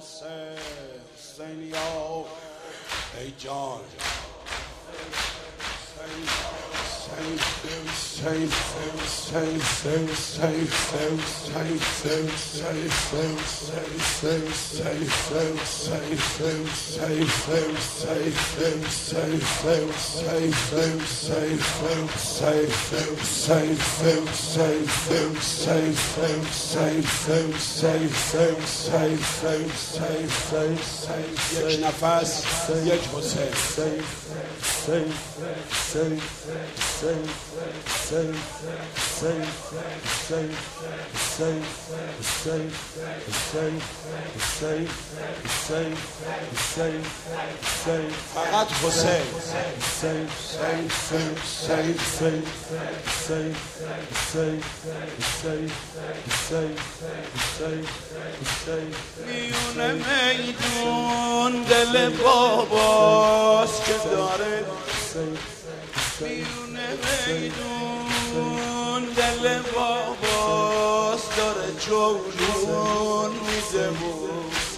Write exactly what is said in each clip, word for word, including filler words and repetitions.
حسینیا ای جان یک نفس یک حسین فقط حسین میونه میدون دل باباست که داره میونه میدون دل باباست داره جولون میزه بود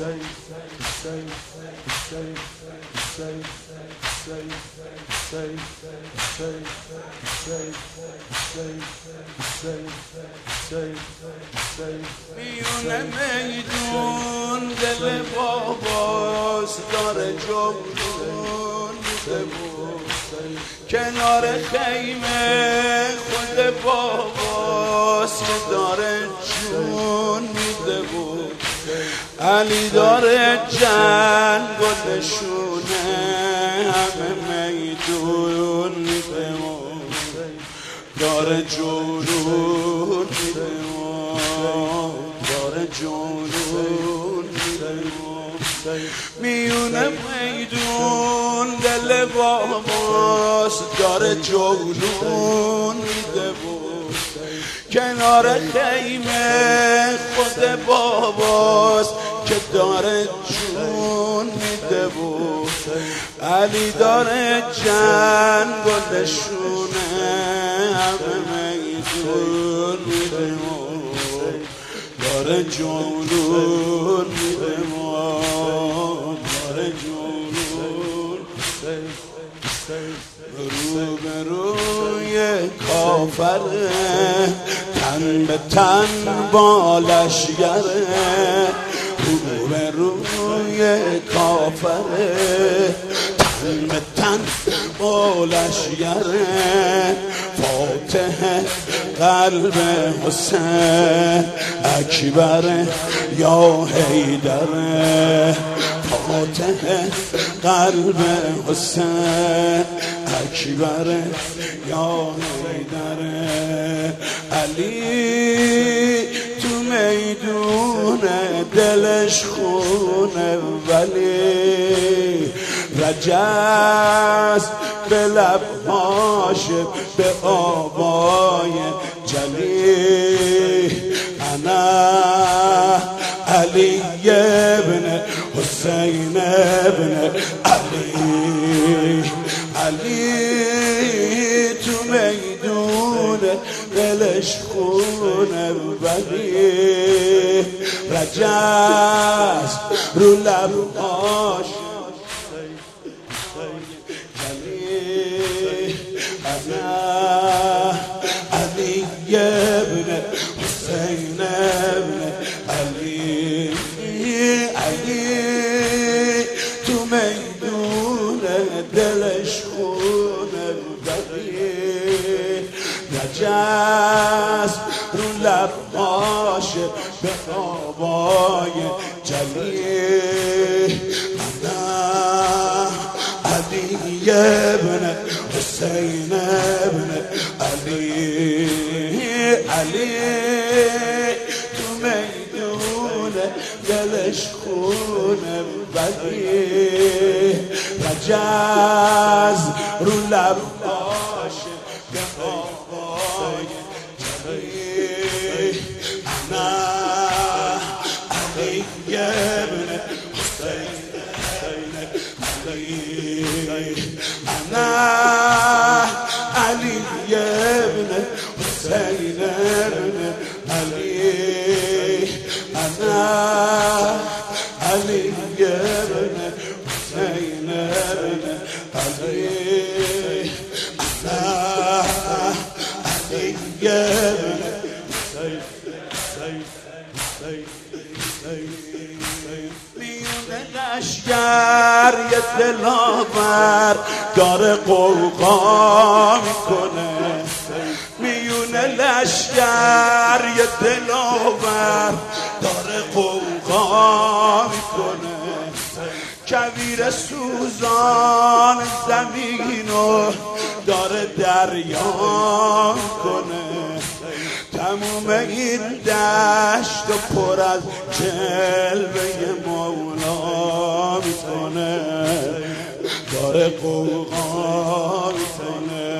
میونه میدون دل باباست داره جولون میزه بود کنار خیمه خود باباست که داره جون میده بود علی داره جنگ و نشونه همه میدون میده بود داره جولون میده بود داره جولون میده بود میونه میدون دل باباست داره جولون میده بود کنار خیمه خود باباست که داره جون میده بود علی داره جنگ و نشونه همه میدون میده بود داره جولون میده بود داره جولون رو به روی کافره تن به تن با لشگره رو به روی کافره تن به تن با لشگره فاتح قلب حسین اکبر یا حیدره فاتح قلب حسین اکبر یا حیدره علی تو میدون دلش خونه ولی رجز به لبهاش به آبای جلی انا علی ابن حسین ابن علی علی تو میدون دلش خونه ولی رجز رو لبهاش انا علی ابن حسین ابن علی علی تو میدون دلش خونه بقیه نجس رو لبهاش به آبای جلی انا علی ابن حسین ابن علی علی تو میدون دلش خونه ولی رجز رو لباش به آبای جلی انا علی ابن حسین علی انا علی ابن حسین ابن علی انا علی میونه لشگر یه دلاور داره قوقا میکنه، میونه لشگر یه دلاور داره قوقا میکنه، کویر سوزان زمینو داره دریا کنه، تموم این دشت و پر از جلوه مولا میکنه، داره قوقا میکنه.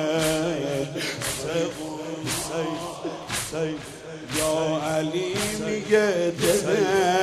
یا علی میگه دل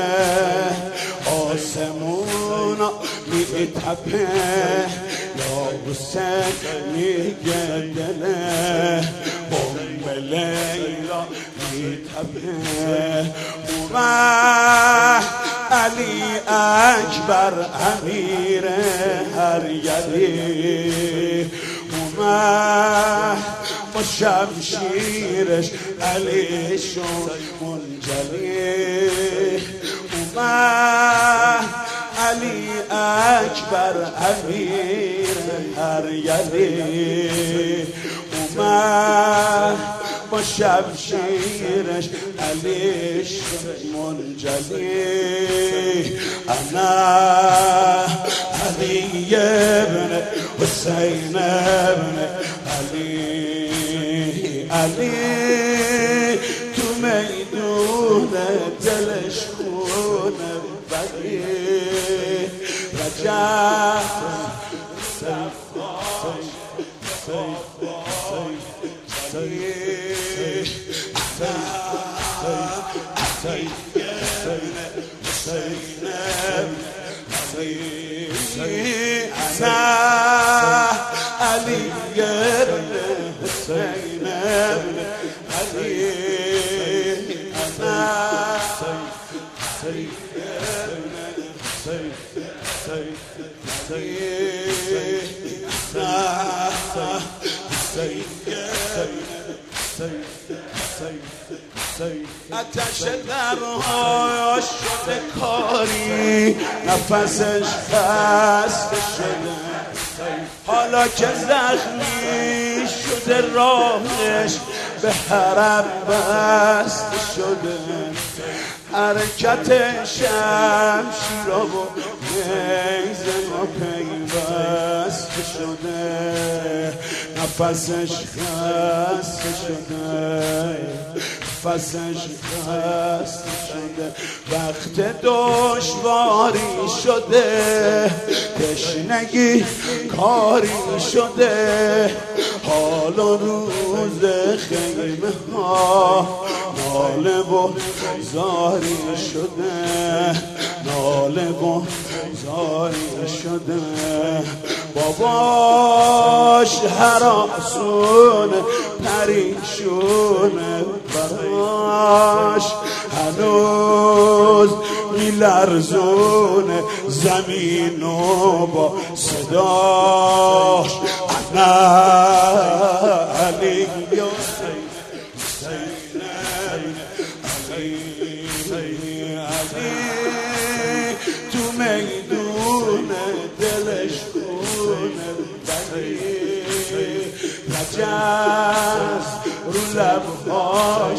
آسمونا میتپه، یا حسین میگه دل ام لیلا میتپه. اومد علی اکبر امیر هر یلی، اومد با شمشیرش علی شد منجلی، اومد علی اکبر امیر هر یلی، اومد با شمشیرش علی شد منجلی. انا علی ابن حسین ابن علی، علی تو میدون دلش خونه بدی، رجب علی ابن حسین ابن علی، انا آتش درهاش شده کاری، نفسش خسته شده، حالا که زخمی شده راهش به حرم بسته شده، حرکت شمشیرا و نیزه ما پیوسته شده، نفسش خسته شده، نفسش خسته شده، وقت دشواری شده، تشنگی کاری شده، حال و روز خیمه ها ناله و زاری شده، ناله و زاری شده. باباش هراسونه پریشونه براش، هنوز میلرزونه زمینو با صداش. انا علی تو میدون دلش خونه بدی، رجز رو لبهاش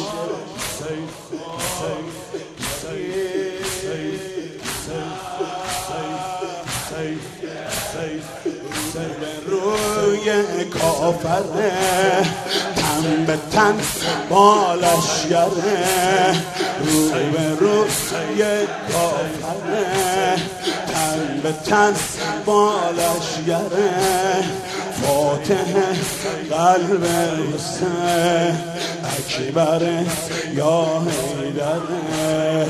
روی کافره، تن به تن بالش گره، رو به روی کافره، تن به تن بالش گره، فاتح قلب حسین اکبر یا حیدره،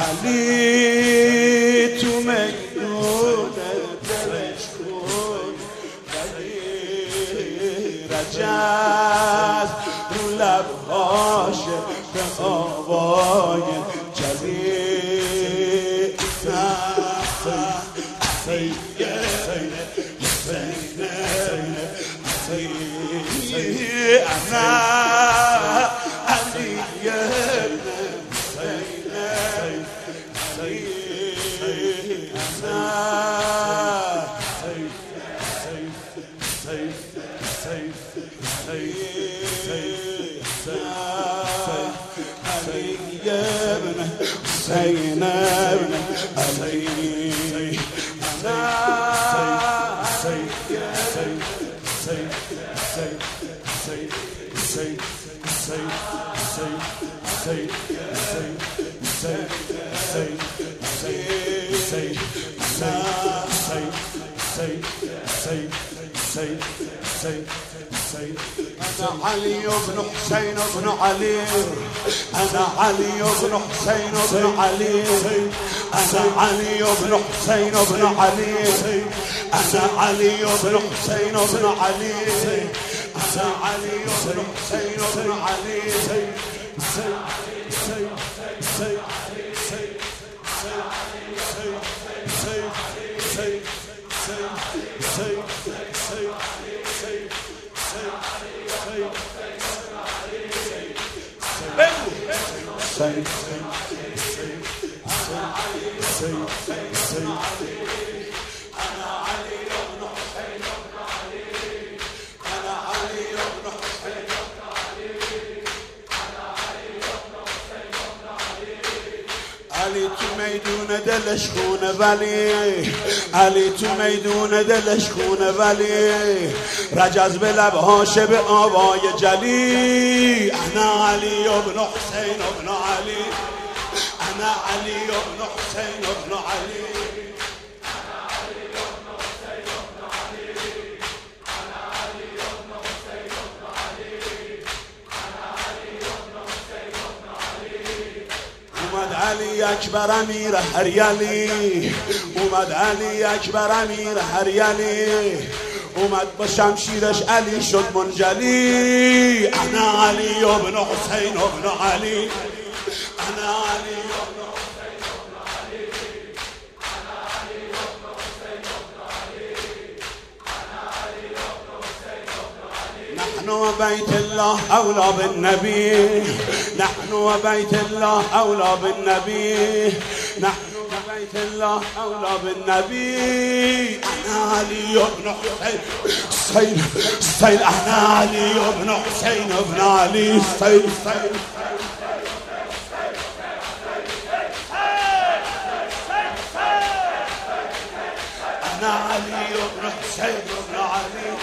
علی تو میدون دلش کن رجز رو لبهاش به آوای جلی. انا علی ابن حسين ابن علي أنا علي بن حسين بن علي أنا علي بن حسين بن علي أنا علي بن حسين بن علي أنا علي بن حسين بن علي أنا علي بن حسين بن علي علي تو میدون دلش خونه ولی علی تو میدون دلش خونه ولی رجز به لبهاش به آوای جلی انا علی ابن حسین ابن علی انا علی ابن حسین ابن علی اومد علی اکبر امیر هر یلی اومد علی اکبر امیر هر یلی اومد با شمشیرش علی شد منجلی انا علی ابن حسین ابن علی انا علی ابن حسین ابن علی انا علی ابن حسین ابن علی انا علی ابن حسین ابن علی نحن وبيت الله أولى بالنبي نحن وبيت الله أولى بالنبي نحن وبيت الله أولى بالنبي أنا علي بن حسين حسين حسين أنا علي بن حسين بن علي حسين حسين أنا علي بن حسين بن علي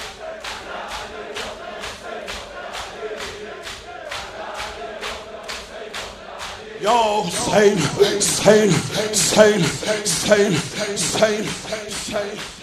يا حسين حسين حسين حسين حسين حسين